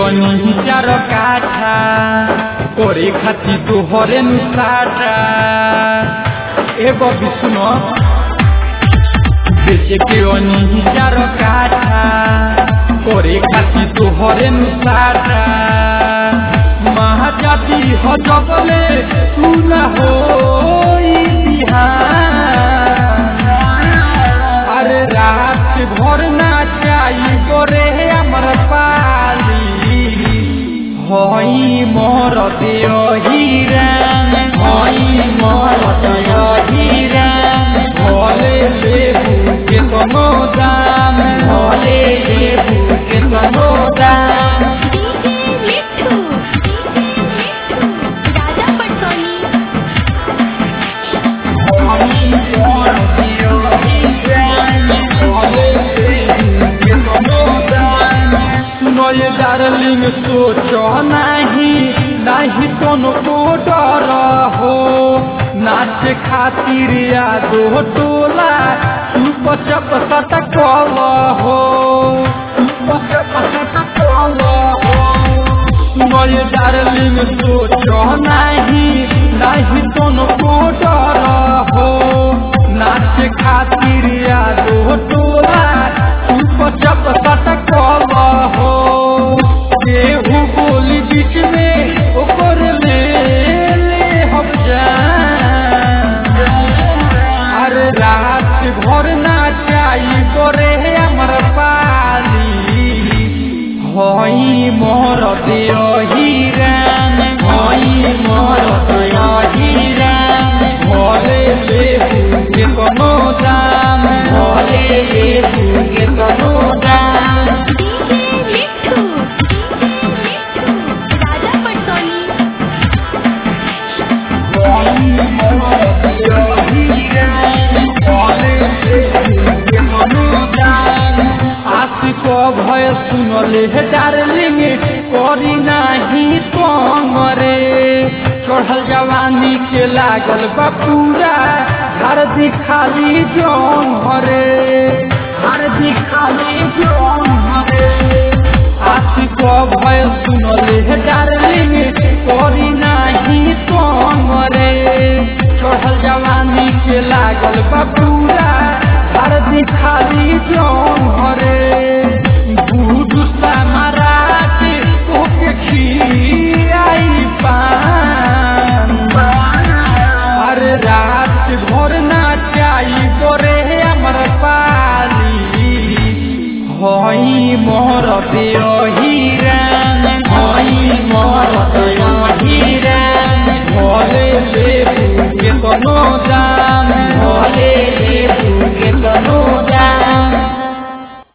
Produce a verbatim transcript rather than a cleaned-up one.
अनी चार काठा करे खाती तोहरे नुसाटा एगो विष्णु बेचे के अनी चार काठा करे खाती तोहरे नुसाटा महाजाति हो जबले तू न हो अरे रात भर ना चाहिए करे अमर पाली हई मोर देव हीरान हई मोर देव हीरान भले लेबू के तनो दाम भले लेबू के तनो दाम डार्लिंग सोचो नहीं नहीं तोनो को डर हो नाच खातिर यादो टोला चुप चप सटकल हो चुप चप सटकल हो सुनय डार्लिंग सोचो नहीं नहीं तोनो को डर हो नाच खातिर यादो टोला चुप चप सटकल हो केहू बोली बीच में ओकर ले ले हम जान अरे रात भर ना चाहिए करे अमर पाली हई मोर देव हीरान हई मोर देव हीरान भले लेबू के कोनो दाम भले लेबू के कोनो दाम भय सुनले हे डार्लिंग करी नाही तोमरे चढ़ल जवानी के लागल बा पूरा हर दिखाली जोन हरे हर दिखाली जोन हरे आशिक भय सुनले हे डार्लिंग करी नाही तोमरे चढ़ल जवानी के लागल बा पूरा हर दिखाली जोन हरे अरे रात भर ना चाहिए करे अमर पाली हई मोर देव